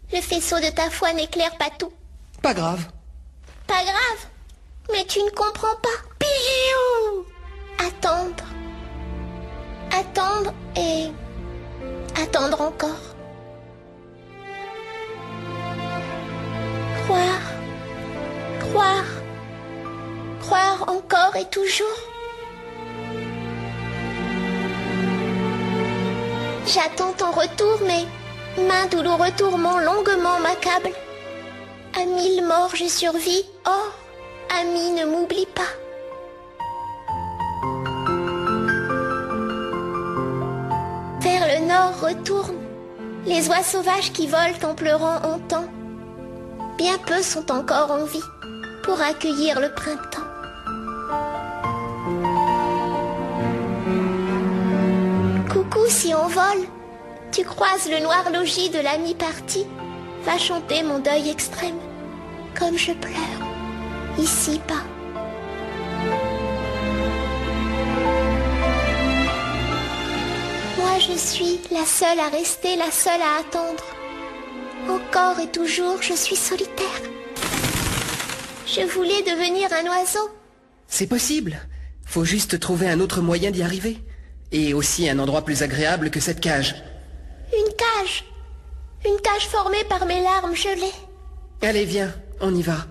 Le faisceau de ta foi n'éclaire pas tout. Pas grave. Pas grave. Mais tu ne comprends pas. Piou! Attendre. Attendre et... attendre encore. Croire. Croire. Croire encore et toujours. J'attends ton retour, mais main douloureux tourment longuement m'accable. À 1000 morts je survis, or, ami ne m'oublie pas. Vers le nord retourne, les oies sauvages qui volent en pleurant entend. Bien peu sont encore en vie pour accueillir le printemps. Coucou si on vole, tu croises le noir logis de l'ami parti, va chanter mon deuil extrême, comme je pleure, ici-bas. Moi je suis la seule à rester, la seule à attendre. Encore et toujours je suis solitaire. Je voulais devenir un oiseau. C'est possible. Faut juste trouver un autre moyen d'y arriver. Et aussi un endroit plus agréable que cette cage. Une cage. Une cage formée par mes larmes gelées. Allez, viens, on y va.